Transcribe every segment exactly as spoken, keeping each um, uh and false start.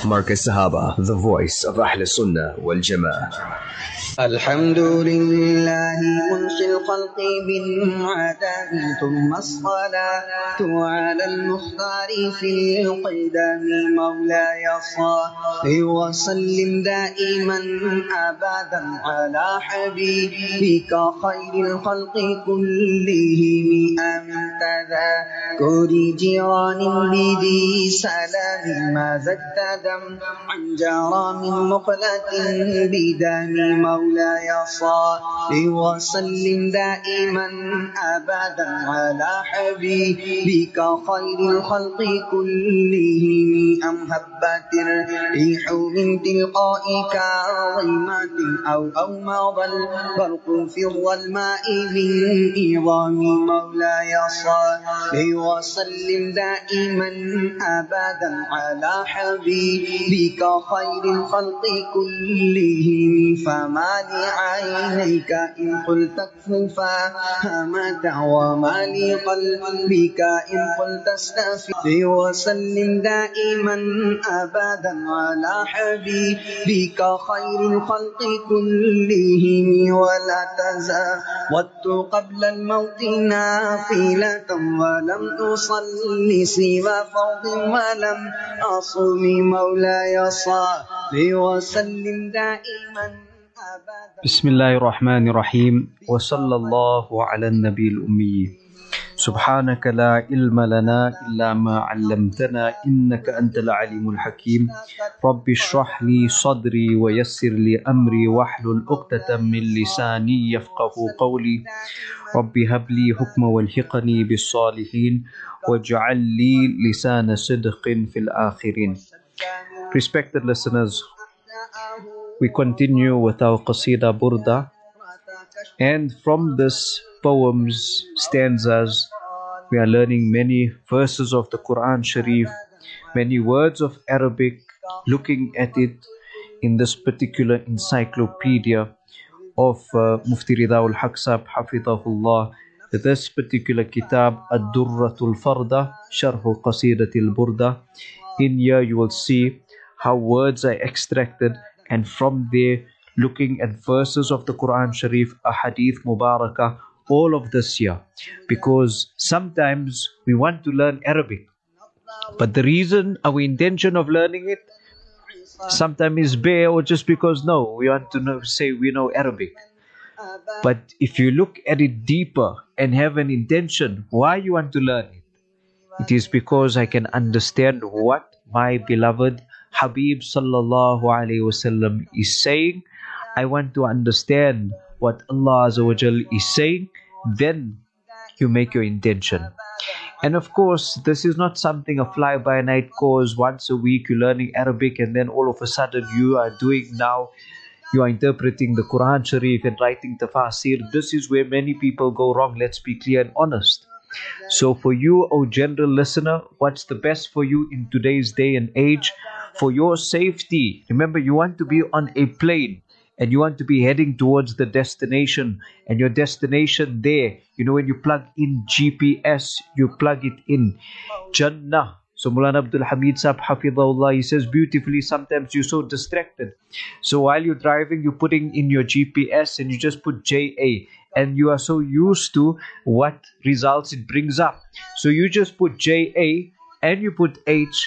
Markaz Sahaba, the voice of Ahl Sunnah wal Jama'ah. الحمد لله منشي الخلق بالعدم ثم الصلاة على المختار في القدم مولاي صل وسلم دائما أبدا على حبيبك خير الخلق كلهم أمن تذكر جيران بذي سلام ما زدت دم عن جرى من مقلة بدم مولاي صل وسلم دائما أبدا على حبيبك خير الخلق كلهم أم هبت الريح من تلقائك ظلمات أو أو مضى البرق في الظلماء من إظام مولاي صل وسلم دائما أبدا على حبيبك خير الخلق كلهم فما لعينيك إن قلت اكففا همتا وما لقلبك إن قلت استفي وسلم دائما أبدا على حبيبك خير الخلق كلهم ولا تزاودت قبل الموت نافلة ولم أصلي سوى فرض ولم أصوم مولاي صل وسلم دائما بسم الله الرحمن الرحيم وصلى الله على النبي الأمي سبحانك لا علم لنا إلا ما علمتنا إنك أنت العليم الحكيم رب اشرح لي صدري ويسر لي أمري واحلل عقدة من لساني يفقه قولي رب هب لي حكما والحقني بالصالحين واجعل لي لسان صدق في الآخرين. Respected listeners, we continue with our Qasida Burda, and from this poems, stanzas, we are learning many verses of the Quran Sharif, many words of Arabic, looking at it in this particular encyclopedia of uh, Mufti Rida ul-Haq Sahib Hafidhahullah, this particular kitab, Ad-Durratul Farda, Sharhu Qasidatil Burda. In here you will see how words are extracted, and from there looking at verses of the Quran Sharif, a Hadith Mubarakah, all of this here. Because sometimes we want to learn Arabic, but the reason, our intention of learning it, sometimes is bare, or just because no, we want to know, say we know Arabic. But if you look at it deeper and have an intention why you want to learn it, it is because I can understand what my beloved Habib Sallallahu Alaihi Wasallam is saying. I want to understand what Allah Azza wa Jal is saying. Then you make your intention. And of course, this is not something a fly-by-night course. Once a week you're learning Arabic, and then all of a sudden you are doing now, you are interpreting the Quran Sharif and writing tafasir. This is where many people go wrong. Let's be clear and honest. So for you, O general listener, what's the best for you in today's day and age? For your safety, remember, you want to be on a plane and you want to be heading towards the destination, and your destination there, you know, when you plug in G P S, you plug it in Jannah. So Mulana Abdul Hamid Sahib Hafidhahullah, he says beautifully, sometimes you're so distracted. So while you're driving, you're putting in your G P S and you just put J A, and you are so used to what results it brings up. So you just put J A and you put H,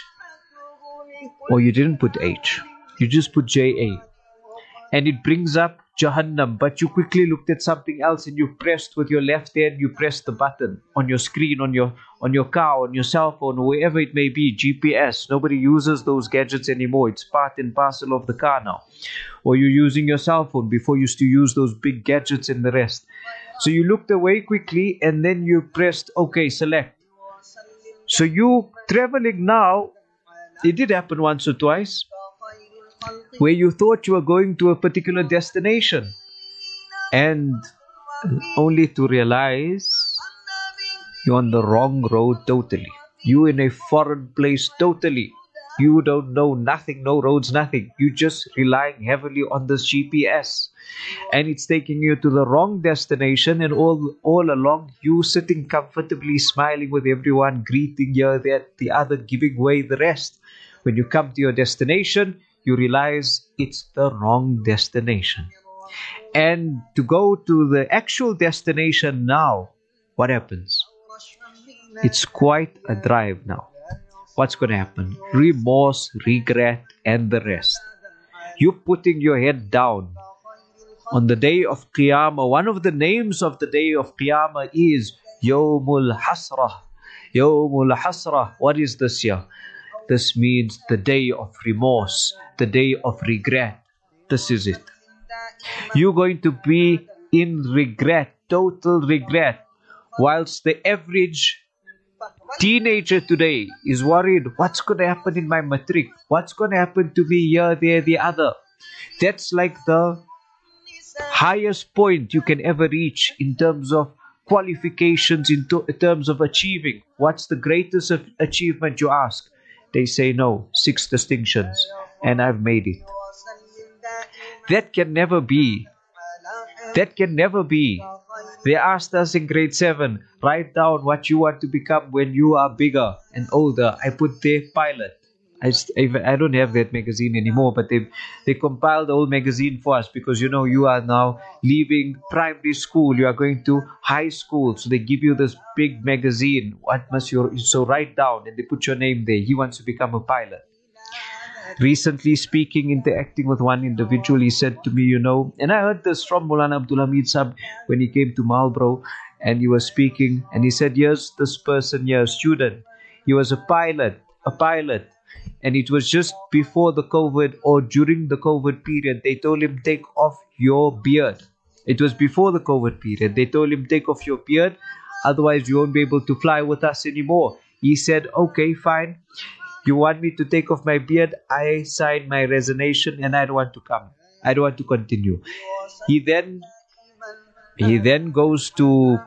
or you didn't put H, you just put J A, and it brings up Jahannam. But you quickly looked at something else and you pressed with your left hand, you pressed the button on your screen, on your on your car, on your cell phone, or wherever it may be, G P S. Nobody uses those gadgets anymore. It's part and parcel of the car now. Or you're using your cell phone. Before you used to use those big gadgets and the rest. So you looked away quickly and then you pressed OK, select. So you traveling now, it did happen once or twice, where you thought you were going to a particular destination, and only to realize you're on the wrong road totally. You in a foreign place totally. You don't know nothing, no roads, nothing. You just relying heavily on this G P S. And it's taking you to the wrong destination, and all, all along you sitting comfortably smiling with everyone, greeting here, that, the other, giving way the rest. When you come to your destination, you realize it's the wrong destination. And to go to the actual destination now, what happens? It's quite a drive now. What's going to happen? Remorse, regret, and the rest. You're putting your head down. On the day of Qiyamah, one of the names of the day of Qiyamah is Yawmul Hasrah. Yawmul Hasrah. What is this here? This means the day of remorse, the day of regret. This is it. You're going to be in regret, total regret, whilst the average teenager today is worried, what's going to happen in my matric? What's going to happen to me here, there, the other? That's like the highest point you can ever reach in terms of qualifications, in, to, in terms of achieving. What's the greatest of achievement, you ask? They say no, six distinctions, and I've made it. That can never be. That can never be. They asked us in grade seven, write down what you want to become when you are bigger and older. I put there pilot. I, I don't have that magazine anymore, but they they compiled the whole magazine for us because, you know, you are now leaving primary school, you are going to high school, so they give you this big magazine. What must you, so write down, and they put your name there. He wants to become a pilot. Recently speaking, interacting with one individual, he said to me, you know, and I heard this from Maulana Abdul Hamid Sahib when he came to Marlborough, and he was speaking, and he said, yes, this person here, a student, he was a pilot, a pilot. And it was just before the COVID or during the COVID period, they told him, take off your beard. It was before the COVID period. They told him, take off your beard, otherwise you won't be able to fly with us anymore. He said, okay, fine. You want me to take off my beard? I signed my resignation and I don't want to come. I don't want to continue. He then, he then goes to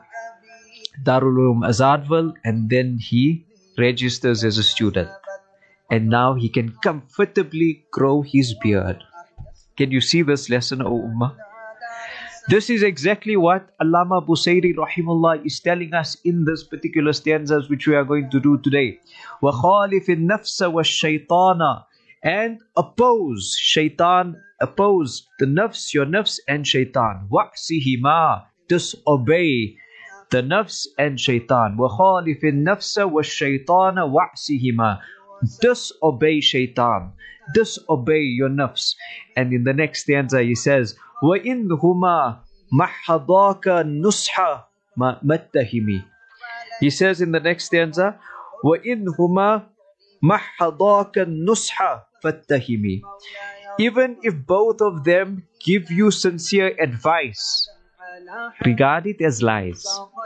Darul Uloom Azadwal, and then he registers as a student. And now he can comfortably grow his beard. Can you see this lesson, O Ummah? This is exactly what Allama Busayri Rahimullah is telling us in this particular stanzas which we are going to do today. وَخَالِفِ النَّفْسَ وَالشَّيْطَانَ, and oppose shaitan, oppose the nafs, your nafs and shaitan. وَعْسِهِمَا, disobey the nafs and shaitan. وَخَالِفِ النَّفْسَ وَالشَّيْطَانَ وَعْسِهِمَا, disobey shaitan, disobey your nafs. And in the next stanza he says, وَإِنْهُمَا مَحَّضَاكَ نُصْحَ مَتَّهِمِ. He says in the next stanza, وَإِنْهُمَا مَحَّضَاكَ نُصْحَ فَاتَّهِمِ. Even if both of them give you sincere advice, regard it as lies.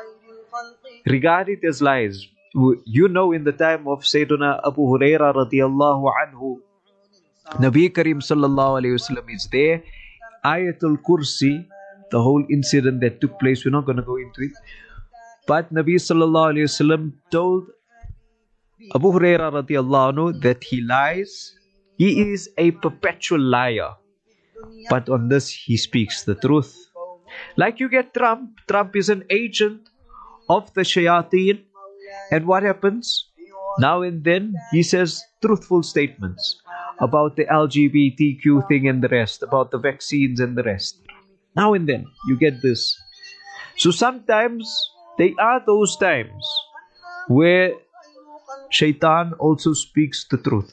Regard it as lies. You know, in the time of Sayyiduna Abu Huraira radiyallahu anhu, Nabi Karim sallallahu alayhi wasallam is there. Ayatul Kursi, the whole incident that took place, we're not going to go into it. But Nabi sallallahu alayhi wasallam told Abu Huraira radiyallahu anhu that he lies. He is a perpetual liar. But on this he speaks the truth. Like you get Trump. Trump is an agent of the shayateen. And what happens? Now and then he says truthful statements about the L G B T Q thing and the rest, about the vaccines and the rest. Now and then you get this. So sometimes there are those times where shaitan also speaks the truth.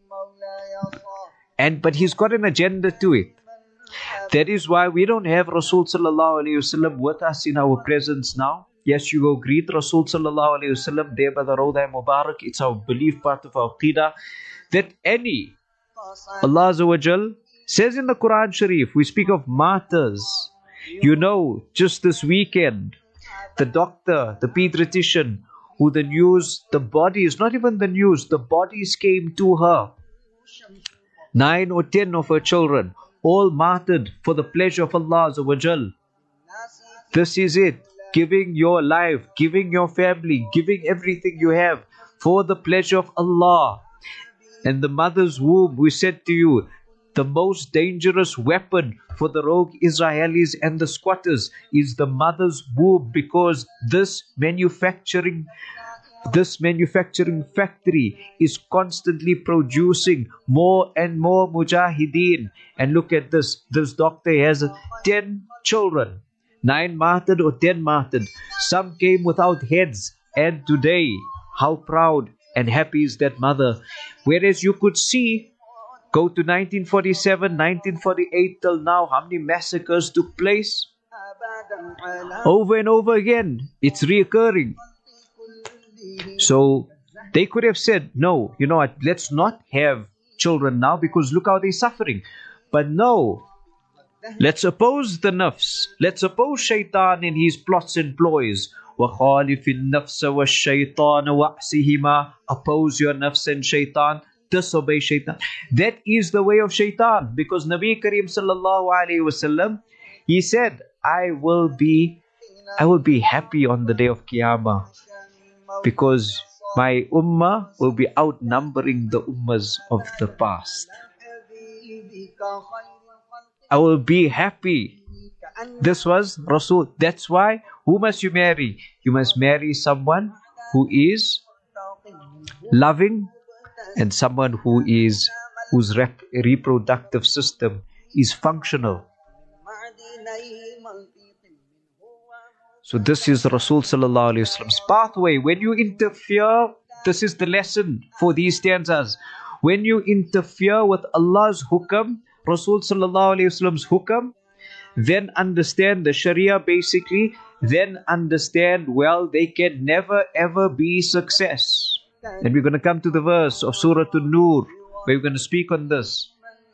And but he's got an agenda to it. That is why we don't have Rasul sallallahu alayhi wasallam with us in our presence now. Yes, you go greet Rasul sallallahu alayhi wasallam there by the Rawda Mubarak. It's our belief, part of our Qidah, that any, Allah Azza wa Jal says in the Quran Sharif, we speak of martyrs. You know, just this weekend, the doctor, the pediatrician, who the news, the bodies, not even the news, the bodies came to her. Nine or ten of her children, all martyred for the pleasure of Allah Azza wa Jal. This is it. Giving your life, giving your family, giving everything you have for the pleasure of Allah. And the mother's womb, we said to you, the most dangerous weapon for the rogue Israelis and the squatters is the mother's womb, because this manufacturing This manufacturing factory is constantly producing more and more mujahideen. And look at this. This doctor has ten children. Nine martyred or ten martyred. Some came without heads. And today, how proud and happy is that mother. Whereas you could see, go to nineteen forty-seven, nineteen forty-eight till now, how many massacres took place? Over and over again. It's reoccurring. So they could have said, no, you know what, let's not have children now because look how they're suffering. But no, let's oppose the nafs. Let's oppose shaitan in his plots and ploys. وَخَالِفِ النَّفْسَ وَالشَّيْطَانَ وَعْسِهِمَا. Oppose your nafs and shaitan. Disobey shaitan. That is the way of shaitan. Because Nabi Kareem sallallahu alayhi wasallam, he said, I will be, I will be happy on the day of Qiyamah. Because my ummah will be outnumbering the ummahs of the past. I will be happy. This was Rasul. That's why, who must you marry? You must marry someone who is loving and someone who is whose rep reproductive system is functional. So this is Rasul sallallahu alaihi wasallam's pathway. When you interfere, this is the lesson for these stanzas. When you interfere with Allah's hukam, Rasul sallallahu alaihi wasallam's hukam, then understand the Sharia basically, then understand, well, they can never ever be success. And we're going to come to the verse of Surah An-Nur, where we're going to speak on this.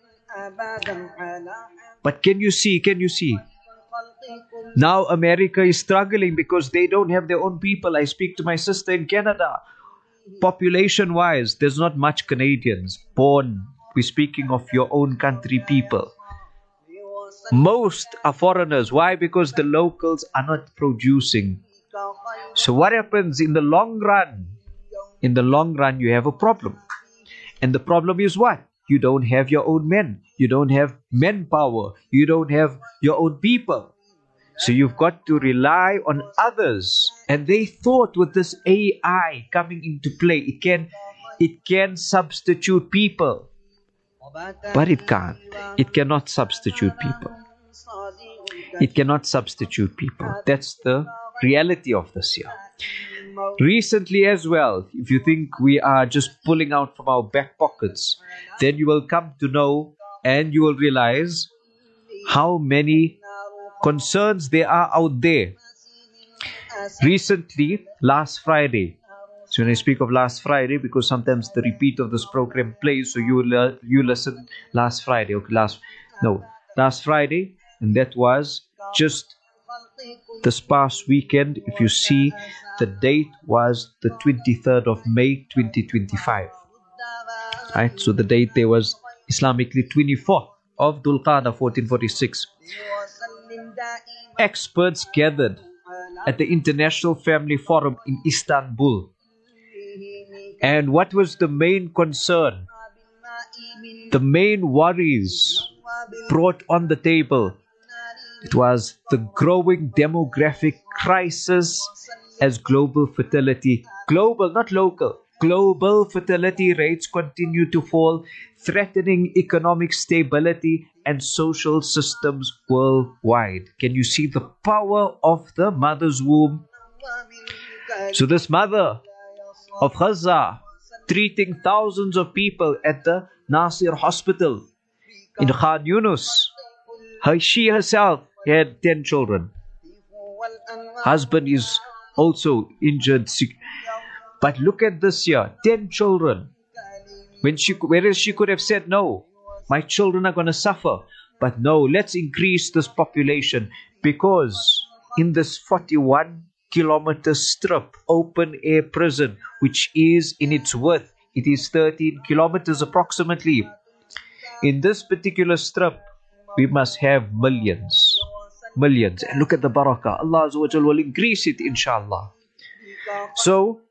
But can you see, can you see? Now America is struggling because they don't have their own people. I speak to my sister in Canada. Population wise, there's not much Canadians born. We're speaking of your own country people. Most are foreigners. Why? Because the locals are not producing. So what happens in the long run? In the long run, you have a problem. And the problem is what? You don't have your own men. You don't have manpower. You don't have your own people. So you've got to rely on others. And they thought with this A I coming into play, it can, it can substitute people. But it can't. It cannot substitute people. It cannot substitute people. That's the reality of this year. Recently as well, if you think we are just pulling out from our back pockets, then you will come to know and you will realize how many concerns there are out there. Recently, last Friday, so when I speak of last Friday, because sometimes the repeat of this program plays, so you uh, you listen last Friday, okay, last, no, last Friday, and that was just this past weekend. If you see, the date was the twenty-third of May twenty twenty-five. Right, so the date there was Islamically twenty-fourth of Dhul Qa'dah fourteen forty-six. Experts gathered at the International Family Forum in Istanbul. And what was the main concern? The main worries brought on the table. It was the growing demographic crisis as global fertility, global, not local, global fertility rates continue to fall, threatening economic stability and social systems worldwide. Can you see the power of the mother's womb? So this mother of Gaza, treating thousands of people at the Nasir Hospital in Khan Yunus, her, she herself had ten children. Husband is also injured, sick. But look at this here, ten children. When she, whereas she could have said, no, my children are going to suffer. But no, let's increase this population, because in this forty-one kilometer strip, open air prison, which is in its width, it is thirteen kilometers approximately. In this particular strip, we must have millions. Millions. And look at the barakah. Allah Azza wa Jal will increase it, inshallah. So,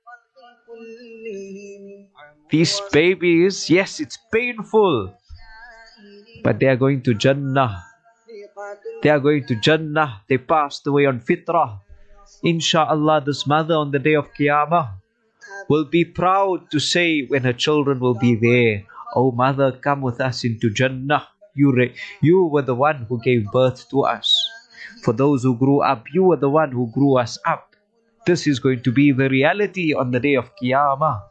these babies, yes, it's painful, but they are going to Jannah. They are going to Jannah. They passed away on fitrah. Insha'Allah, this mother on the day of Qiyamah will be proud to say when her children will be there, "Oh mother, come with us into Jannah. You, re- you were the one who gave birth to us. For those who grew up, you were the one who grew us up." This is going to be the reality on the day of Qiyamah.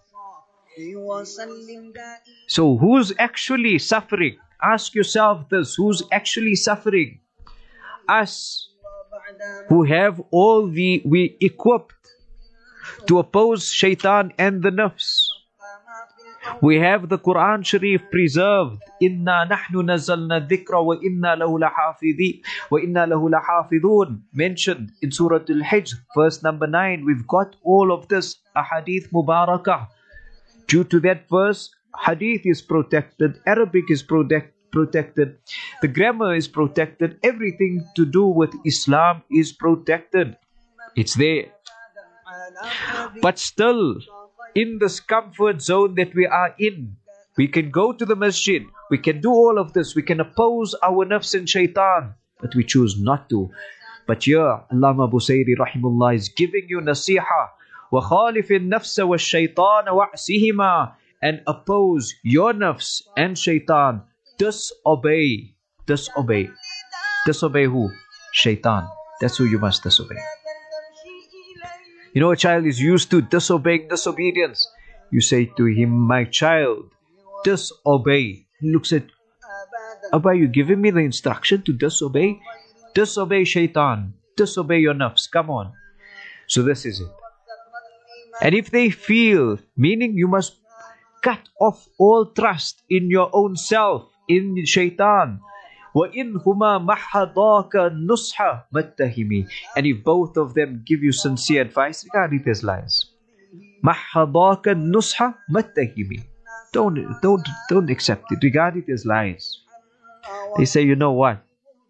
So who's actually suffering? Ask yourself this, who's actually suffering? Us, who have all the, we equipped to oppose shaitan and the nafs. We have the Quran Sharif preserved. Inna nahnu nazzalna dhikra wa inna lahu lahafidhi wa inna lahu lahafidhun. Mentioned in Surah Al-Hijr, verse number nine. We've got all of this ahadith mubarakah. Due to that verse, hadith is protected, Arabic is protect, protected, the grammar is protected, everything to do with Islam is protected. It's there. But still, in this comfort zone that we are in, we can go to the masjid, we can do all of this, we can oppose our nafs and shaitan, but we choose not to. But here, Allama Busayri rahimullah is giving you nasiha. وَخَالِفِ النَّفْسَ وَالشَّيْطَانَ وَعْسِهِمَا, and oppose your nafs and shaitan. Disobey. Disobey. Disobey who? Shaitan. That's who you must disobey. You know, a child is used to disobeying disobedience. You say to him, "My child, disobey." He looks at, "Abba, you giving me the instruction to disobey?" Disobey shaitan. Disobey your nafs. Come on. So this is it. And if they feel, meaning you must cut off all trust in your own self, in shaitan. وَإِنْهُمَا مَحَّضَاكَ نُصْحَ مَتَّهِمِ. And if both of them give you sincere advice, regard it as lies. مَحَّضَاكَ نُصْحَ مَتَّهِمِ. Don't, don't, don't accept it. Regard it as lies. They say, "You know what?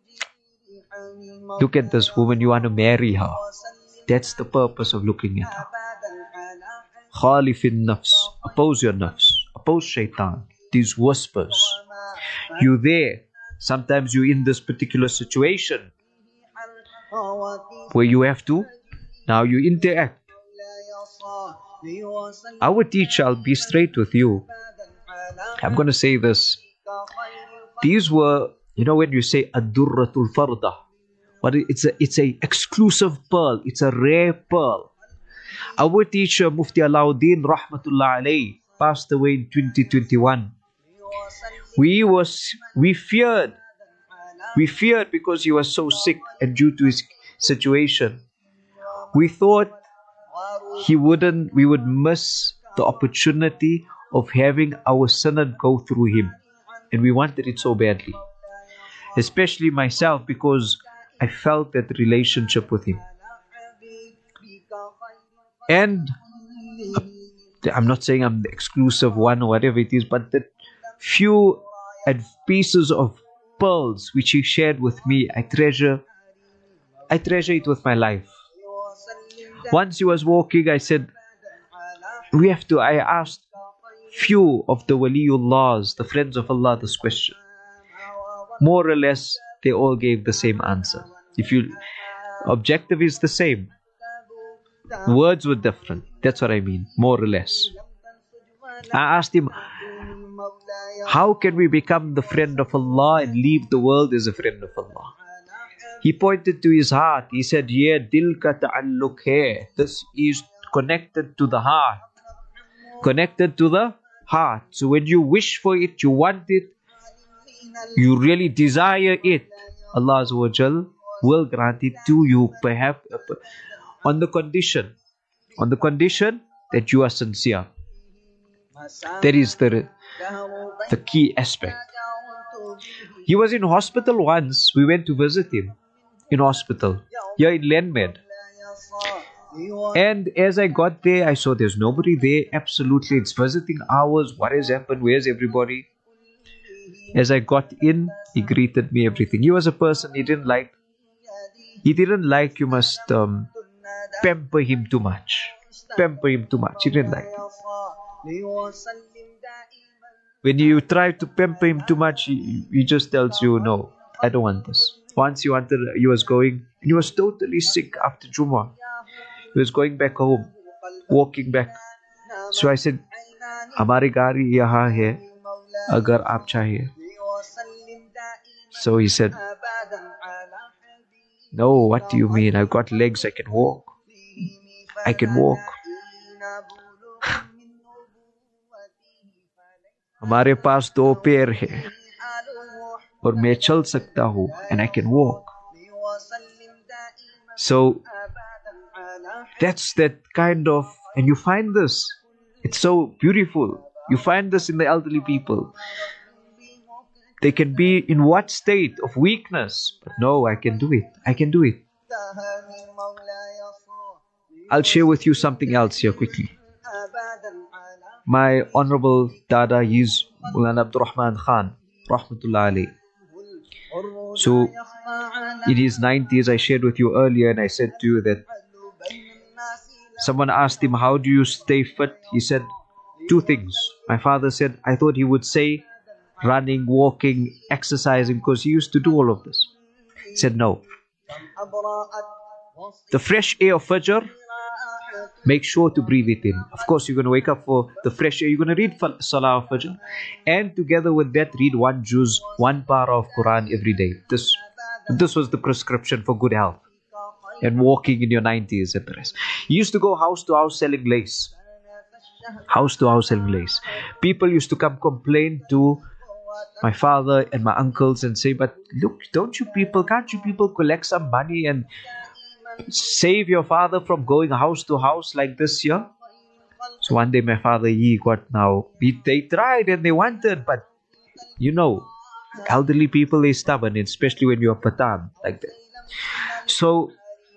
Look at this woman, you want to marry her." That's the purpose of looking at her. Khalifin nafs. Oppose your nafs. Oppose shaitan. These whispers. You there. Sometimes you're in this particular situation where you have to, now you interact. Our teacher, I'll be straight with you. I'm going to say this. These were, you know, when you say ad-durratul farda, but it's a, it's a exclusive pearl. It's a rare pearl. Our teacher, Mufti Alauddin Rahmatullah Alayhi, passed away in twenty twenty-one. We was, we feared, we feared because he was so sick and due to his situation. We thought he wouldn't, we would miss the opportunity of having our sanad go through him. And we wanted it so badly. Especially myself, because I felt that relationship with him. And I'm not saying I'm the exclusive one or whatever it is, but the few pieces of pearls which he shared with me, I treasure, I treasure it with my life. Once he was walking, I said, we have to, I asked few of the Waliullahs, the friends of Allah, this question. More or less, they all gave the same answer. If you, objective is the same. Words were different. That's what I mean, more or less. I asked him, how can we become the friend of Allah and leave the world as a friend of Allah? He pointed to his heart. He said, yeah, dil ka ta'alluq hai. This is connected to the heart. Connected to the heart. So when you wish for it, you want it, you really desire it, Allah Azza wa Jal will grant it to you, perhaps on the condition, on the condition that you are sincere. That is the, the key aspect. He was in hospital once. We went to visit him in hospital, here in Lenmed. And as I got there, I saw there's nobody there. Absolutely, it's visiting hours. What has happened? Where's everybody? As I got in, he greeted me, everything. He was a person he didn't like. He didn't like you must um, pamper him too much. Pamper him too much. He didn't like it. When you try to pamper him too much, he, he just tells you, no, I don't want this. Once he wanted, he was going, he was totally sick after Jummah. He was going back home, walking back So I said, हमारी गाड़ी यहाँ है, अगर आप चाहिए. So he said, no, what do you mean? I've got legs, I can walk. I can walk. हमारे पास दो पैर है और मैं चल सकता हूँ, and I can walk. So that's that kind of, and you find this, it's so beautiful. You find this in the elderly people. They can be in what state of weakness, but no, I can do it. I can do it. I'll share with you something else here quickly. My honorable Dada is Mulana Abdul Rahman Khan, Rahmatullah alayh. So, in his nineties, I shared with you earlier, and I said to you that someone asked him, how do you stay fit? He said, two things. My father said, I thought he would say running, walking, exercising, because he used to do all of this. He said, no. The fresh air of Fajr, make sure to breathe it in. Of course, you're going to wake up for the fresh air. You're going to read Salah of Fajr. And together with that, read one juz, one para of Quran every day. This, this was the prescription for good health. And walking in your nineties and the rest. He used to go house to house selling lace. House to house selling lace. People used to come complain to my father and my uncles and say, but look, don't you people, can't you people collect some money and save your father from going house to house like this here? So one day my father, he got now, he, they tried and they wanted, but you know, elderly people, they're stubborn, especially when you're Patan like that. So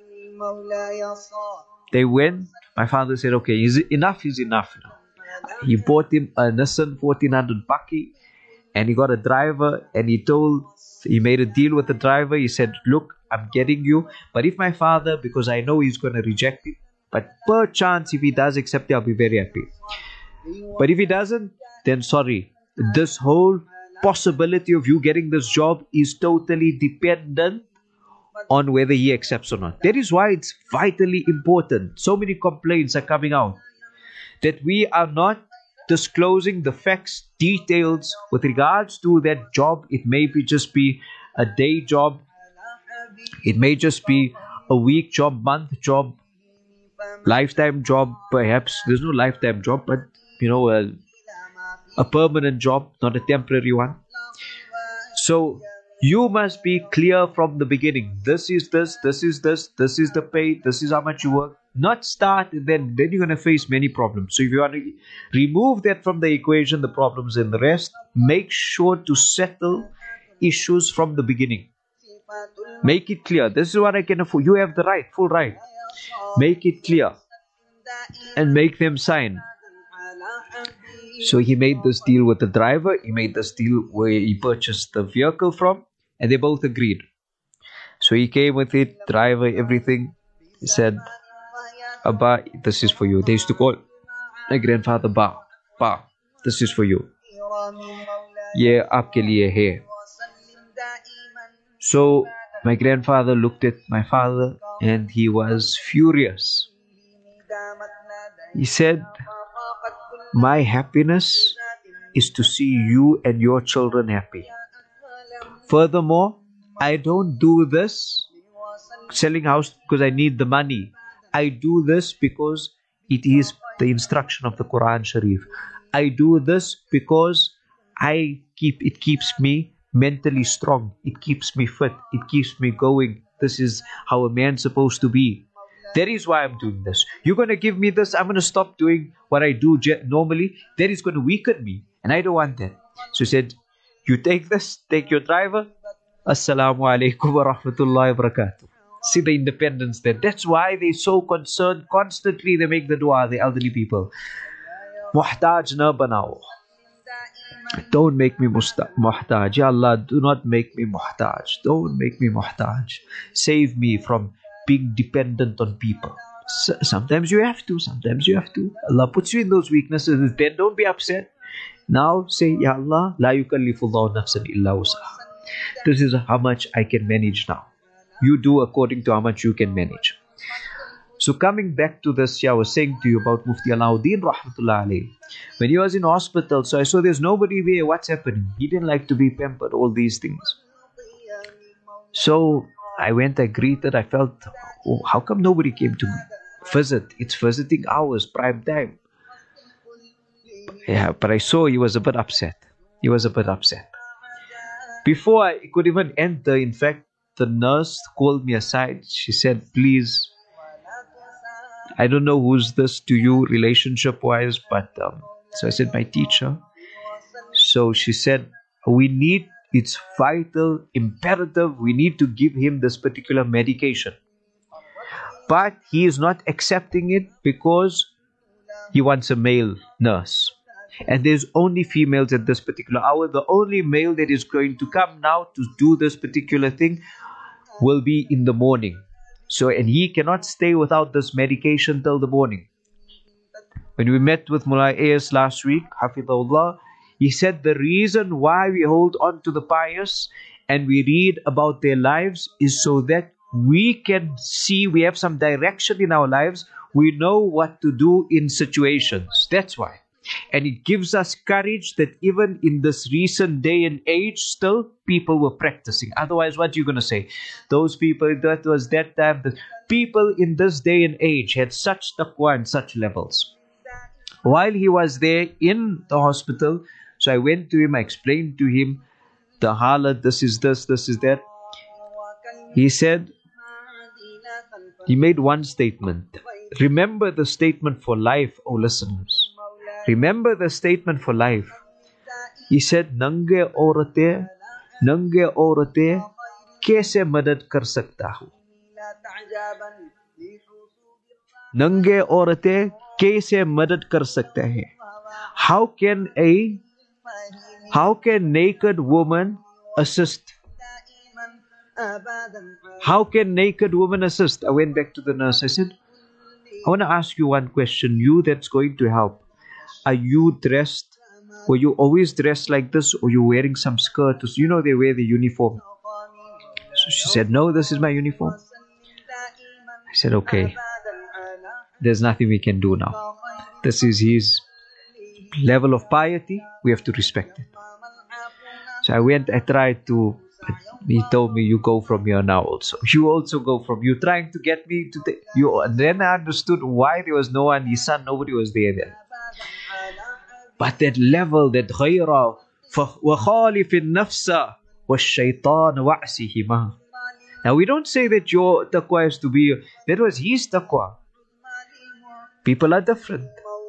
they went. My father said, okay, is enough is enough now. He bought him a Nissan fourteen hundred Bakkie, and he got a driver, and he told, he made a deal with the driver. He said, look, I'm getting you, but if my father, because I know he's going to reject it, but per chance, if he does accept it, I'll be very happy. But if he doesn't, then sorry. This whole possibility of you getting this job is totally dependent on whether he accepts or not. That is why it's vitally important. So many complaints are coming out that we are not disclosing the facts, details with regards to that job. It may be just be a day job. It may just be a week job, month job, lifetime job, perhaps. There's no lifetime job, but you know, a, a permanent job, not a temporary one. So you must be clear from the beginning. This is this, this is this, this is the pay, this is how much you work. Not start, then, then you're going to face many problems. So if you want to remove that from the equation, the problems and the rest, make sure to settle issues from the beginning. Make it clear. This is what I can afford. You have the right, full right. Make it clear. And make them sign. So he made this deal with the driver. He made this deal where he purchased the vehicle from. And they both agreed. So he came with it, driver, everything. He said, Abba, this is for you. They used to call my grandfather Ba. Ba, this is for you. Yeah, aapke liye hai. So my grandfather looked at my father and he was furious. He said, my happiness is to see you and your children happy. Furthermore, I don't do this selling house because I need the money. I do this because it is the instruction of the Quran Sharif. I do this because I keep it keeps me mentally strong. It keeps me fit. It keeps me going. This is how a man's supposed to be. That is why I'm doing this. You're going to give me this. I'm going to stop doing what I do normally. That is going to weaken me. And I don't want that. So he said, you take this, take your driver. Assalamu alaikum wa rahmatullahi wa barakatuh. See the independence there. That's why they're so concerned. Constantly they make the dua, the elderly people. Muhtaj na banao. Don't make me muhtaj. Ya Allah, do not make me muhtaj. Don't make me muhtaj. Save me from being dependent on people. So, sometimes you have to. Sometimes you have to. Allah puts you in those weaknesses. Then don't be upset. Now say, Ya Allah, la yukallifullahu nafsan illa wusaha. This is how much I can manage now. You do according to how much you can manage. So coming back to this, yeah, I was saying to you about Mufti Alauddin Rahmatullah alayhi. When he was in hospital, so I saw there's nobody there, what's happening? He didn't like to be pampered, all these things. So I went, I greeted, I felt, oh, how come nobody came to visit? It's visiting hours, prime time. Yeah, but I saw he was a bit upset. He was a bit upset. Before I could even enter, in fact, the nurse called me aside. She said, please, I don't know who's this to you relationship-wise, but um, so I said, my teacher. So she said, we need, it's vital, imperative, we need to give him this particular medication. But he is not accepting it because he wants a male nurse. And there's only females at this particular hour. The only male that is going to come now to do this particular thing will be in the morning. So, and he cannot stay without this medication till the morning. When we met with Mullah Ayas last week, Hafidhullah, he said the reason why we hold on to the pious and we read about their lives is so that we can see, we have some direction in our lives. We know what to do in situations. That's why. And it gives us courage that even in this recent day and age, still people were practicing. Otherwise, what are you going to say? Those people, that was that time. The people in this day and age had such taqwa and such levels. While he was there in the hospital, so I went to him, I explained to him the halat, this is this, this is that. He said, he made one statement. Remember the statement for life, O listeners. Remember the statement for life. He said, Nange aurate, nange aurate, kaise madad kar sakta hu? Nange aurate, kaise madad kar sakta hai? How can a, how can naked woman assist? How can naked woman assist? I went back to the nurse. I said, I want to ask you one question. You that's going to help. Are you dressed? Were you always dressed like this? Or you wearing some skirt? You know they wear the uniform. So she said, no, this is my uniform. I said, okay. There's nothing we can do now. This is his level of piety. We have to respect it. So I went, I tried to, he told me, you go from here now also. You also go from, you trying to get me to the, you. And then I understood why there was no one, his son, nobody was there then. But that level, that غيرة وخالف النفس والشيطان وعسهما. Now we don't say that your taqwa has to be, that was his taqwa. People are different.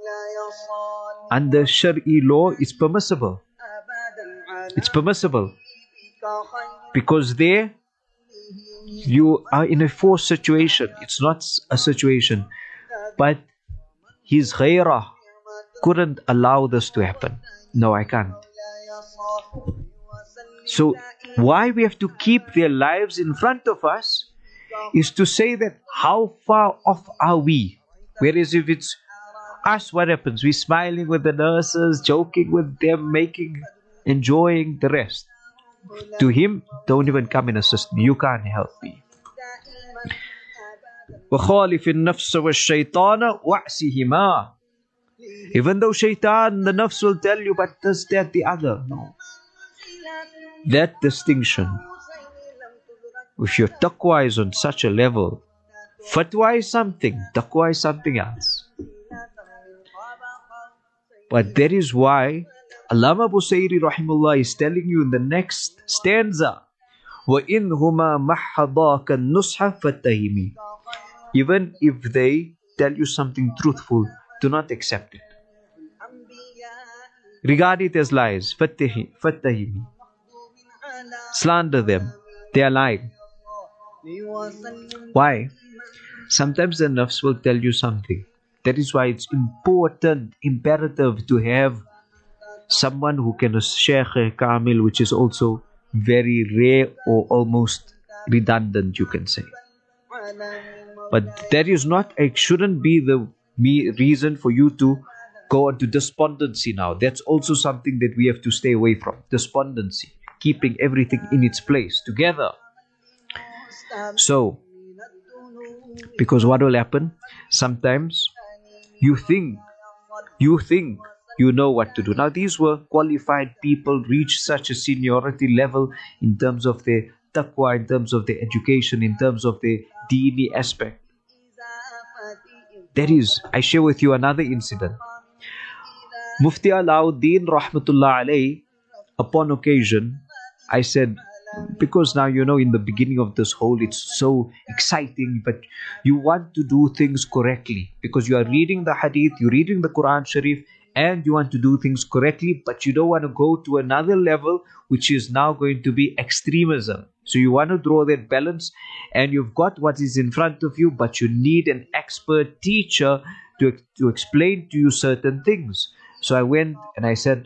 Under Shari'i law, it's permissible. It's permissible. Because there, you are in a forced situation. It's not a situation. But his ghairah couldn't allow this to happen. No, I can't. So, why we have to keep their lives in front of us is to say that how far off are we? Whereas if it's us, what happens? We're smiling with the nurses, joking with them, making, enjoying the rest. To him, don't even come and assist me. You can't help me. وَخَالِفِ النَّفْسَ وَالشَّيْطَانَ وَعْسِهِمَا. Even though shaitan, the nafs will tell you, but this, that, the other. No. That distinction. If your taqwa is on such a level, fatwa is something, taqwa is something else. But that is why Allama Busayri rahimullah is telling you in the next stanza, وَإِنْهُمَا مَحَّضَاكَ النُّصْحَ فَاتَّهِمِ. Even if they tell you something truthful, do not accept it. Regard it as lies. Fattahimi. Slander them. They are lying. Why? Sometimes the nafs will tell you something. That is why it's important, imperative to have someone who can share kamil, which is also very rare or almost redundant, you can say. But that is not, it shouldn't be the me reason for you to go into despondency now. That's also something that we have to stay away from. Despondency. Keeping everything in its place together. So, Because what will happen? Sometimes you think, you think you know what to do. Now these were qualified people, reached such a seniority level in terms of their taqwa, in terms of their education, in terms of their deeni aspect. That is, I share with you another incident. Mufti Alauddin Rahmatullah Alayhi, upon occasion, I said, because now you know in the beginning of this whole, it's so exciting, but you want to do things correctly because you are reading the hadith, you're reading the Quran Sharif, and you want to do things correctly, but you don't want to go to another level which is now going to be extremism. So you want to draw that balance, and you've got what is in front of you, but you need an expert teacher to, to explain to you certain things. So I went and I said,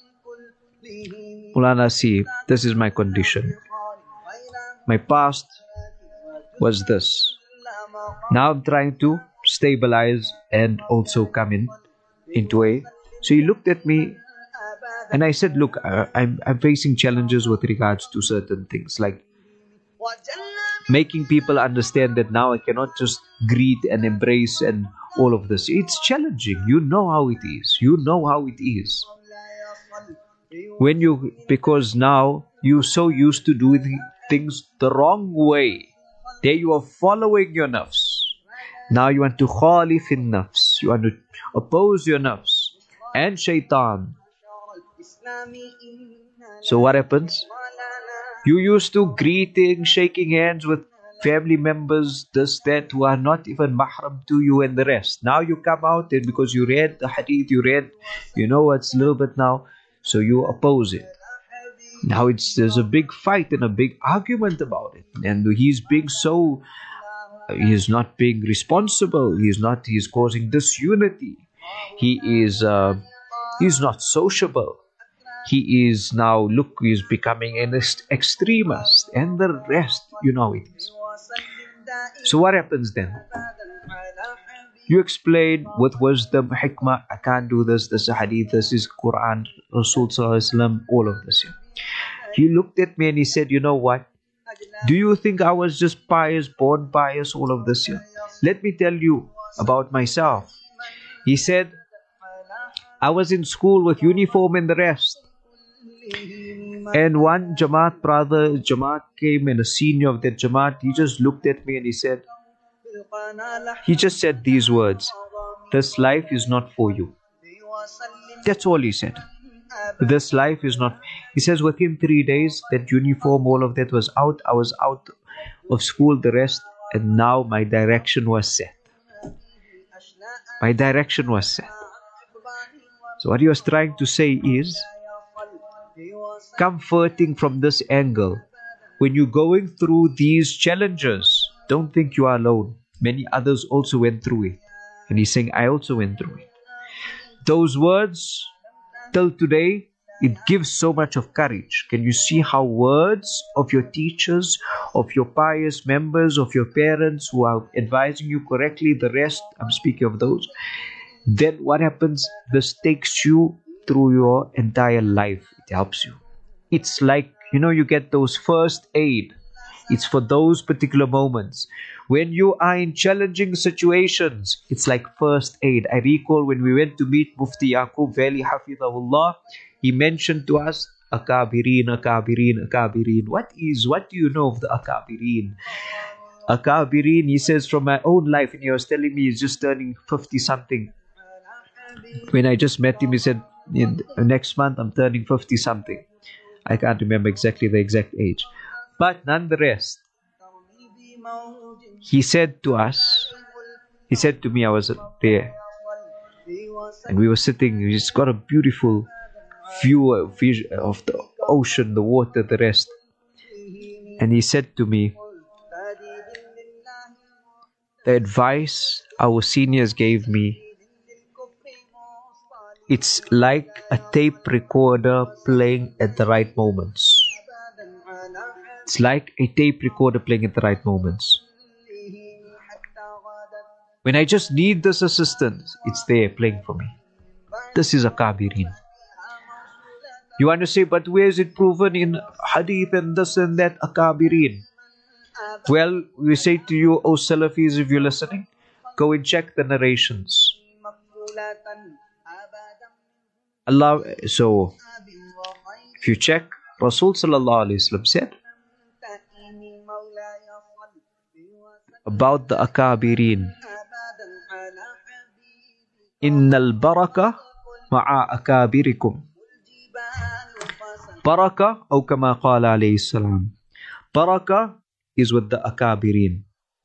Mulana, see, this is my condition. My past was this. Now I'm trying to stabilize and also come in into a. So he looked at me and I said, look, uh, I'm, I'm facing challenges with regards to certain things, like making people understand that now I cannot just greet and embrace and all of this. It's challenging. You know how it is. You know how it is. When you, because now you're so used to doing things the wrong way. There you are following your nafs. Now you want to khalif in nafs. You want to oppose your nafs and shaitan. So what happens? You used to greeting, shaking hands with family members, this, that, who are not even mahram to you and the rest. Now you come out and because you read the hadith, you read, you know what's a little bit now, so you oppose it. Now it's there's a big fight and a big argument about it. And he's being so, he's not being responsible. He's not, he's causing disunity. He is, uh, he's not sociable. He is now, look, he's becoming an extremist and the rest, you know it is. So what happens then? You explain with wisdom, hikmah, I can't do this, this is hadith, this is Quran, Rasul Sallallahu Alaihi Wasallam, all of this. He looked at me and he said, you know what? Do you think I was just pious, born pious, all of this here? Let me tell you about myself. He said, I was in school with uniform and the rest. And one Jamaat brother, Jamaat came and a senior of that Jamaat, he just looked at me and he said, he just said these words, this life is not for you. That's all he said. This life is not. He says within three days, that uniform, all of that was out. I was out of school, the rest, and now my direction was set. My direction was set. So what he was trying to say is, comforting from this angle, when you're going through these challenges, don't think you are alone. Many others also went through it. And he's saying, I also went through it. Those words, till today, it gives so much of courage. Can you see how words of your teachers, of your pious members, of your parents who are advising you correctly, the rest, I'm speaking of those, then what happens? This takes you through your entire life. It helps you. It's like, you know, you get those first aid. It's for those particular moments. When you are in challenging situations, it's like first aid. I recall when we went to meet Mufti Yaqub Vali Hafidhahullah, he mentioned to us, Akabirin, Akabirin, Akabirin. What is, what do you know of the Akabirin? Akabirin, he says, from my own life, and he was telling me he's just turning fifty something. When I just met him, he said, in next month I'm turning fifty something. I can't remember exactly the exact age. But nonetheless, he said to us, he said to me, I was there, and we were sitting, he's got a beautiful view of the ocean, the water, the rest. And he said to me, the advice our seniors gave me, it's like a tape recorder playing at the right moments. It's like a tape recorder playing at the right moments. When I just need this assistance, it's there playing for me. This is Akabirin. You want to say, but where is it proven in hadith and this and that? Akabirin. Well, we say to you, O Salafis, if you're listening, go and check the narrations. Allah, so if you check, Rasul Sallallahu Alaihi Wasallam said about the Akabirin, Innal baraka ma'a akabirikum. Baraka, or kama qala alayhi salam. Baraka is with the Akabirin.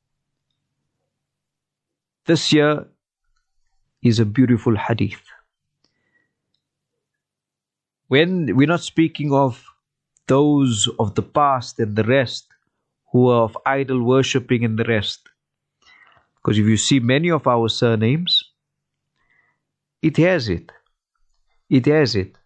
This year is a beautiful hadith. When we're not speaking of those of the past and the rest who are of idol worshipping and the rest. Because if you see many of our surnames, it has it. It has it.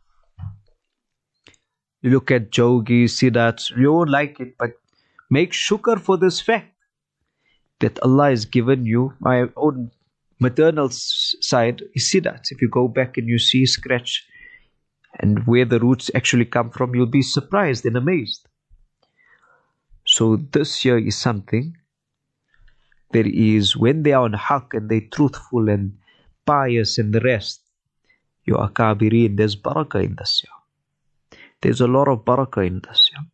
You look at Jogi, Siddharth, you won't like it, but make shukr for this fact that Allah has given you. My own maternal side is Siddharth. If you go back and you see, scratch, and where the roots actually come from, you'll be surprised and amazed. So this here is something. There is, when they are on haqq and they're truthful and pious and the rest, your akabirin, there's barakah in this year. There's a lot of barakah in this year.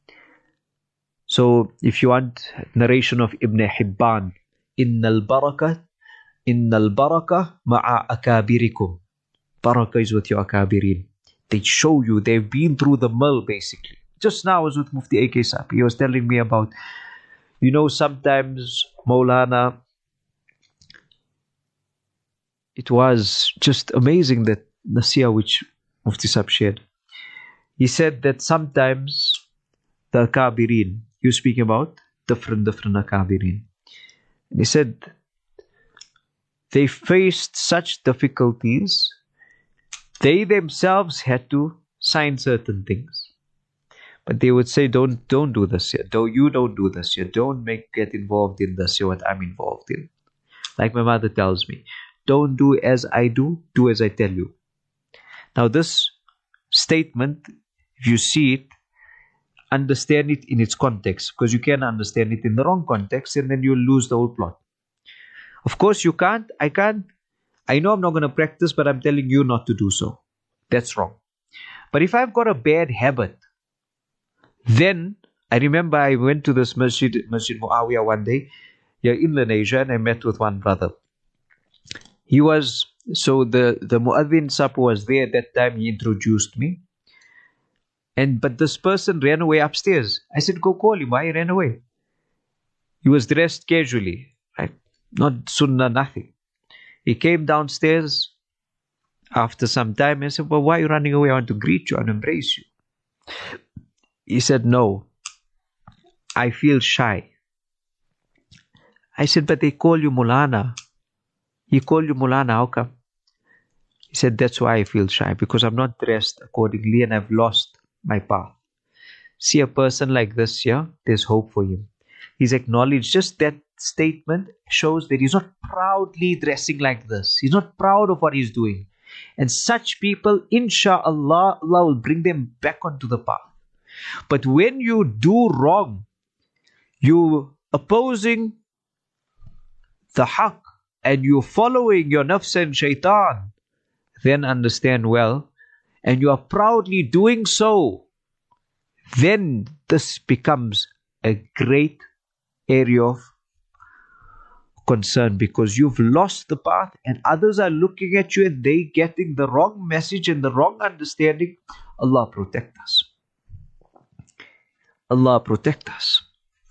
So if you want narration of Ibn Hibban, Innal barakah, Innal barakah ma'a akabirikum. Barakah is with your akabirin. They show you, they've been through the mill basically. Just now I was with Mufti A K Sapi. He was telling me about, you know, sometimes Maulana, it was just amazing that Nasiyah which Mufti Saab shared. He said that sometimes the Akabirin, he was speaking about different, different Akabirin. And he said they faced such difficulties, they themselves had to sign certain things. But they would say, don't don't do this here. Don't, you don't do this here. Don't make get involved in this here, what I'm involved in. Like my mother tells me, don't do as I do, do as I tell you. Now this statement, if you see it, understand it in its context, because you can understand it in the wrong context and then you'll lose the whole plot. Of course you can't, I can't, I know I'm not going to practice, but I'm telling you not to do so. That's wrong. But if I've got a bad habit, then I remember I went to this masjid, Masjid Muawiyah one day here in Indonesia, and I met with one brother. He was, so the, the Muadhin Sapu was there at that time, he introduced me. And but this person ran away upstairs. I said, go call him. Why he ran away? He was dressed casually, right? Not sunnah, nothing. He came downstairs after some time. I said, well, why are you running away? I want to greet you and embrace you. He said, no, I feel shy. I said, but they call you Mulana. He called you Mulana, how come? He said, that's why I feel shy, because I'm not dressed accordingly and I've lost my path. See a person like this here, there's hope for him. He's acknowledged, just that statement shows that he's not proudly dressing like this. He's not proud of what he's doing. And such people, inshallah, Allah will bring them back onto the path. But when you do wrong, you opposing the haqq and you're following your nafs and shaitan, then understand well, and you are proudly doing so, then this becomes a great area of concern, because you've lost the path and others are looking at you and they getting the wrong message and the wrong understanding. Allah protect us. Allah protect us.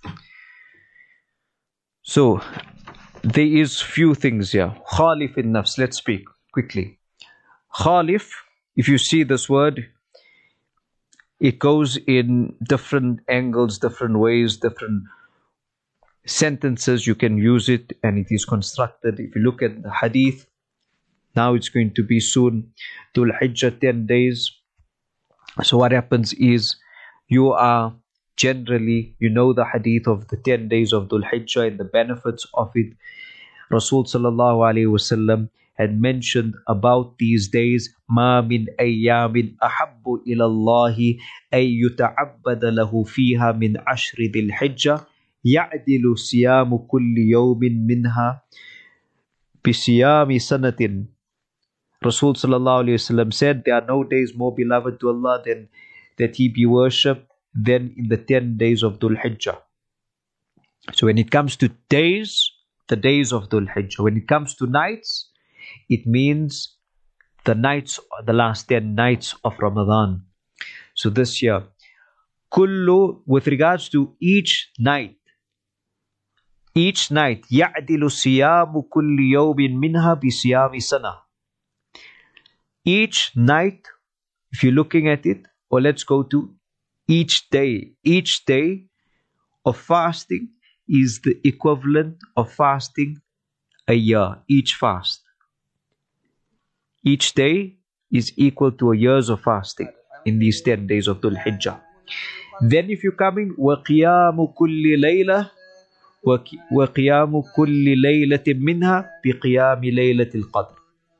So there is few things here. Khalif in nafs. Let's speak quickly. Khalif, if you see this word, it goes in different angles, different ways, different sentences. You can use it and it is constructed. If you look at the hadith, now it's going to be soon Dhul Hijjah, ten days. So what happens is, you are generally, you know the hadith of the ten days of Dhul Hijjah and the benefits of it. Rasul sallallahu alayhi wasallam had mentioned about these days, ma min ayyamin ahabbu ila Allahi ay yuta'abbada lahu fiha min ashri dhil hijjah يعدل صيام كل يوم منها بصيام سنة. Rasul sallallahu alayhi wasallam said, there are no days more beloved to Allah than that He be worshipped than in the ten days of Dhul Hijjah. So when it comes to days, the days of Dhul Hijjah. When it comes to nights, it means the nights, the last ten nights of Ramadan. So this year, kullu, with regards to each night, each night, يَعْدِلُ صِيَامُ كُلِّ يَوْمٍ مِنْهَا بِصِيَامِ سَنَةٍ. Each night, if you're looking at it, or let's go to each day, each day of fasting is the equivalent of fasting a year, each fast. Each day is equal to a year's of fasting in these ten days of Dhul Hijjah. Then if you're coming, وَقِيَامُ كُلِّ لَيْلَةٍ وَقِيَامُ كُلِّ لَيْلَةٍ مِنْهَا بِقِيَامِ لَيْلَةِ الْقَدْرِ.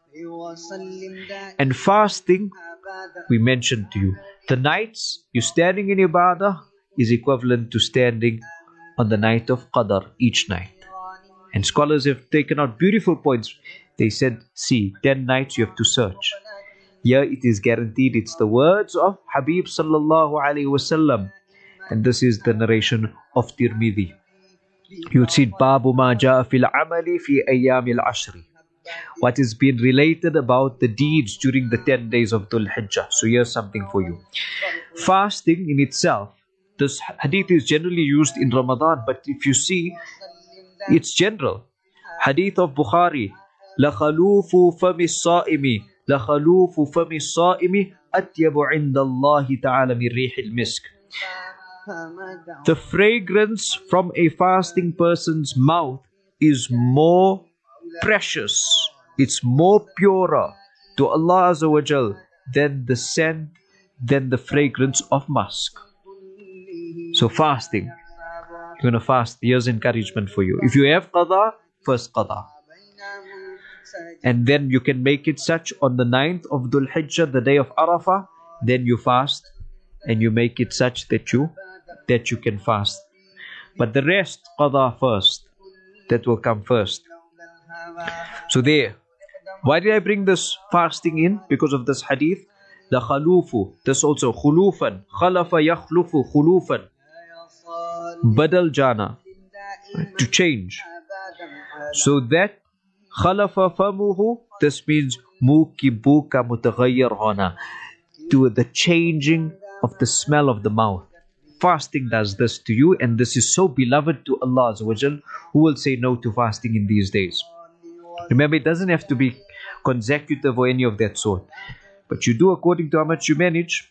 And fasting, we mentioned to you, the nights you're standing in ibadah is equivalent to standing on the night of Qadr each night. And scholars have taken out beautiful points. They said, see, ten nights you have to search. Here it is guaranteed, it's the words of Habib sallallahu alayhi wasallam. And this is the narration of Tirmidhi. You'll see Babu ma ja'a fil amali fi ayyamil ashri. What is being related about the deeds during the ten days of Dhul Hijjah. So here's something for you. Fasting in itself, this hadith is generally used in Ramadan, but if you see, it's general. Hadith of Bukhari, لَخَلُوفُ فَمِ الصَّائِمِ لَخَلُوفُ فَمِ الصَّائِمِ أَتْيَبُ عِنْدَ اللَّهِ تَعَالَى مِنْ رِيحِ الْمِسْكِ. The fragrance from a fasting person's mouth is more precious, it's more purer to Allah Azza wa Jal than the scent, than the fragrance of musk. So fasting, you're going to fast, here's encouragement for you. If you have qada, first qada. And then you can make it such on the ninth of Dhul Hijjah, the day of Arafah, then you fast and you make it such that you that you can fast. But the rest, qada first, that will come first. So there, why did I bring this fasting in? Because of this hadith. The khalufu, this also khulufan, khalafa yakhlufu khulufan, badal jana, to change. So that khalafa famuhu, this means mukibuka mutaghayyar hona, to the changing of the smell of the mouth. Fasting does this to you, and this is so beloved to Allah Azza wa Jal, who will say no to fasting in these days. Remember, it doesn't have to be consecutive or any of that sort, but you do according to how much you manage.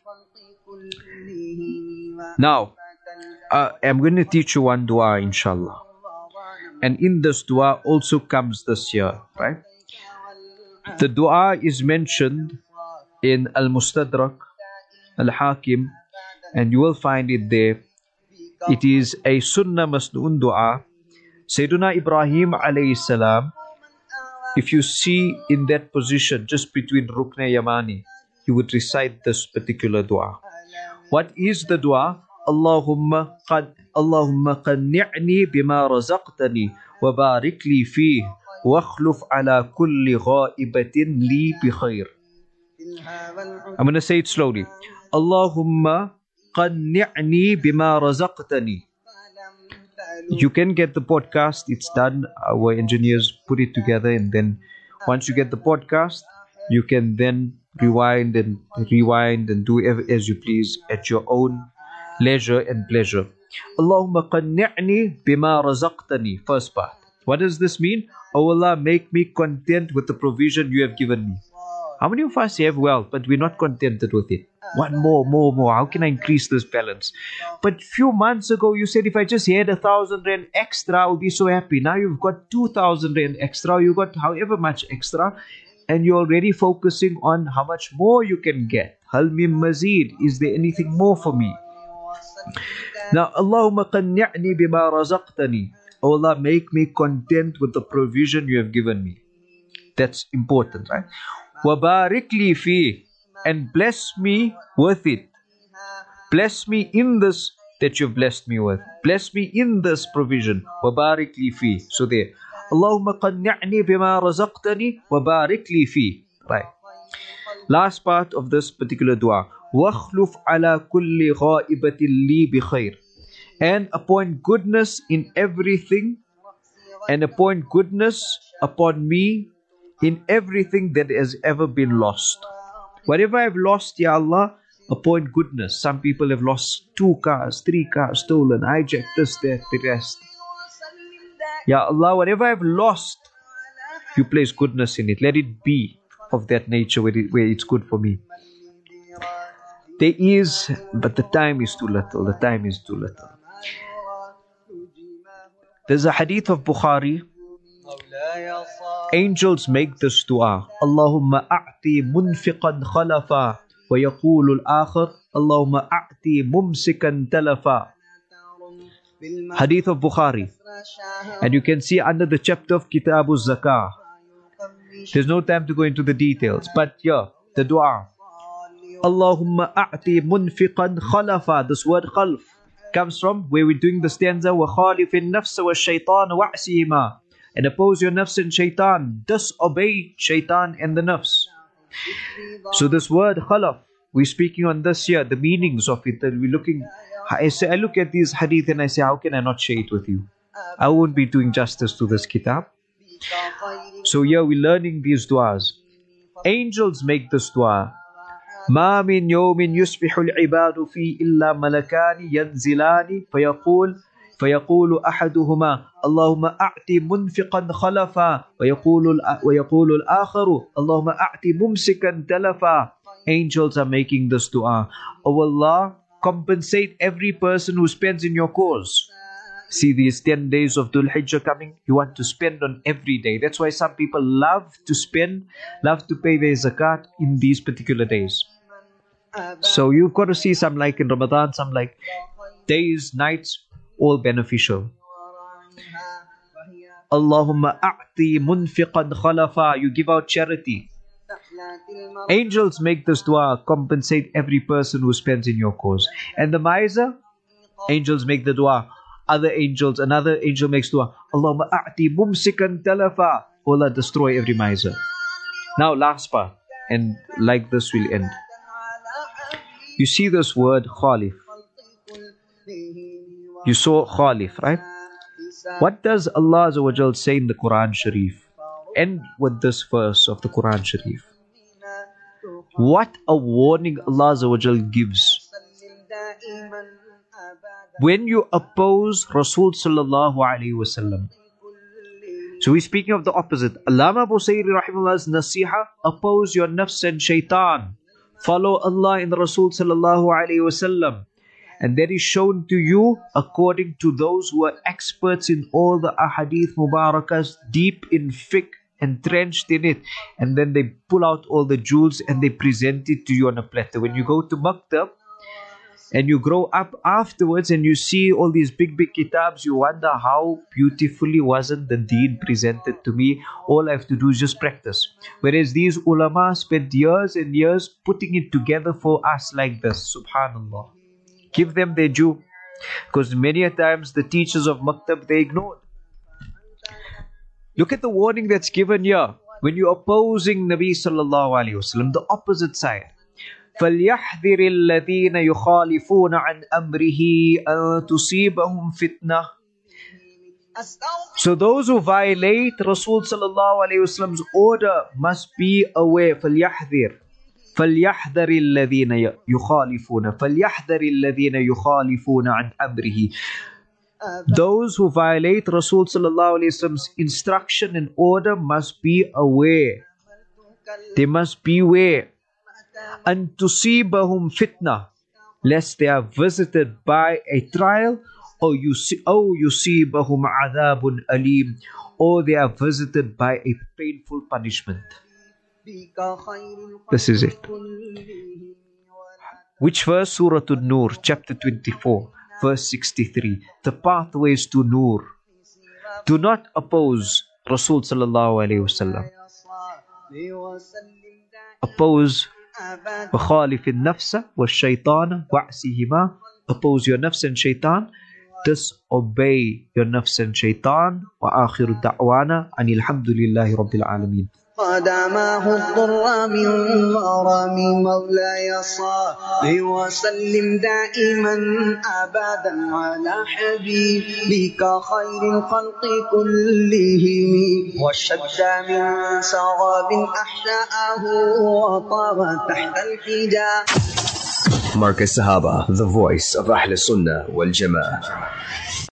Now, uh, I'm going to teach you one dua, inshallah. And in this dua also comes this year, right? The dua is mentioned in Al-Mustadrak, Al-Hakim, and you will find it there. It is a Sunnah Masnoon dua. Sayyiduna Ibrahim alayhi salam, if you see in that position just between Rukn Yamani, he would recite this particular dua. What is the dua? Allahumma qad Allahumma qanni'ni bima razaqtani wa barik li fihi wa akhluf ala kulli ghaibatin li bi khair. I'm going to say it slowly. Allahumma qanni'ni bima razaqtani. You can get the podcast, it's done. Our engineers put it together, and then once you get the podcast, you can then rewind and rewind and do as you please at your own leisure and pleasure. Allahumma qanni'ni bima razaqtani. First part. What does this mean? Oh Allah, make me content with the provision you have given me. How many of us have wealth, but we're not contented with it? One more, more, more. How can I increase this balance? But few months ago, you said if I just had a thousand rand extra, I'll be so happy. Now you've got two thousand rand extra. You've got however much extra, and you're already focusing on how much more you can get. Hal min mazid. Is there anything more for me? Now, Allahumma qanni'ni bima razaqtani. Oh Allah, make me content with the provision you have given me. That's important, right? Wa barik li fi, and bless me with it. Bless me in this that you've blessed me with. Bless me in this provision. وَبَارِكْ لِي فِي. So there. اللهم قنعني بما رزقتني وبارك لي فيه. Right. Last part of this particular dua. وَاخْلُفْ عَلَى كُلِّ غَائِبَةٍ لِي بِخَيْرٍ. And appoint goodness in everything, and appoint goodness upon me in everything that has ever been lost. Whatever I've lost, Ya Allah, appoint goodness. Some people have lost two cars, three cars stolen, hijacked, this, that, the rest. Ya Allah, whatever I've lost, you place goodness in it. Let it be of that nature where, it, where it's good for me. There is, but the time is too little. The time is too little. There's a hadith of Bukhari. Angels make this dua. Allahumma a'ti munfiqan khalafa wa yaqulu al-akhir Allahumma a'ti mumsikan talafa. Hadith of Bukhari. And you can see under the chapter of Kitabu Zakah. There's no time to go into the details. But yeah, the dua. Allahumma a'ti munfiqan khalafa. This word khalf comes from where we're doing the stanza wa khalifin nafsa wa shaitan wa'sihima. And oppose your nafs and shaitan. Disobey shaitan and the nafs. So this word khalaf, we're speaking on this here, the meanings of it. That we're looking. I say, I look at these hadith and I say, how can I not share it with you? I won't be doing justice to this kitab. So here we're learning these duas. Angels make this dua. ما من يوم يصبح العباد فيه إلا ملكان ينزلان فيقول فيقول أحدهما اللهم أعطي منفقا خلفا ويقول ويقول الآخر اللهم أعطي ممسكا تلفا. Angels are making this dua. Oh Allah, compensate every person who spends in your cause. See these ten days of Dhul Hijjah coming. You want to spend on every day. That's why some people love to spend, love to pay their zakat in these particular days. So you've got to see some like in Ramadan, some like days, nights, all beneficial. Allahumma a'ti munfiqan khalafa. You give out charity. Angels make this dua, compensate every person who spends in your cause. And the miser, angels make the dua. Other angels, another angel makes dua. Allahumma a'ti mumsikan talafa. Allah, destroy every miser. Now last part, and like this we'll end. You see this word khalif. You saw khalif, right? What does Allah Azza wa Jal say in the Quran Sharif? End with this verse of the Quran Sharif. What a warning Allah Azza wa Jal gives. When you oppose Rasul Sallallahu Alaihi Wasallam. So we're speaking of the opposite. Allama Busayri Rahimullah's nasiha, oppose your nafs and shaitan. Follow Allah and Rasul Sallallahu Alaihi Wasallam. And that is shown to you according to those who are experts in all the ahadith mubarakas, deep in fiqh, entrenched in it. And then they pull out all the jewels and they present it to you on a platter. When you go to Maktab and you grow up afterwards and you see all these big, big kitabs, you wonder how beautifully wasn't the deen presented to me. All I have to do is just practice. Whereas these ulama spent years and years putting it together for us like this. Subhanallah. Give them their due. Because many a times the teachers of Maktab, they ignored. Look at the warning that's given here. When you're opposing Nabi Sallallahu Alaihi Wasallam, the opposite side. فَلْيَحْذِرِ الَّذِينَ يُخَالِفُونَ عَنْ أَمْرِهِ أَن تُصِيبَهُمْ فِتْنَةٌ. So those who violate Rasul Sallallahu Alaihi Wasallam's order must be aware. فَلْيَحْذِرِ فَلْيَحْذَرِ الَّذِينَ يُخَالِفُونَ فَلْيَحْذَرِ الَّذِينَ يُخَالِفُونَ عَنْ أَمْرِهِ. Those who violate Rasul Sallallahu Alaihi Wasallam's instruction and order must be aware. They must beware. أَن تُصِيبَهُمْ fitna, lest they are visited by a trial, or يُصِيبَهُمْ عَذَابٌ أَلِيمٌ, or they are visited by a painful punishment. This is it. Which verse? Surah An-Nur, chapter twenty-four, verse sixty-three. The pathways to Nur. Do not oppose Rasul Sallallahu Alaihi Wasallam. Oppose وَخَالِفِ النَّفْسَ وَالشَّيْطَانَ وَعْسِهِمَا oppose your nafs and shaitan, disobey your nafs and shaitan. Wa akhiru da'wana anil hamdulillahi rabbil alameen. قدماه الضر من غرام مولاي صل وسلم دائما أبدا على حبيبك خير الخلق كلهم وشد من سغاب أحشاءه وطغى تحت الحجاب. Markaz Sahaba, the voice of Ahl Sunnah wal Jama'ah.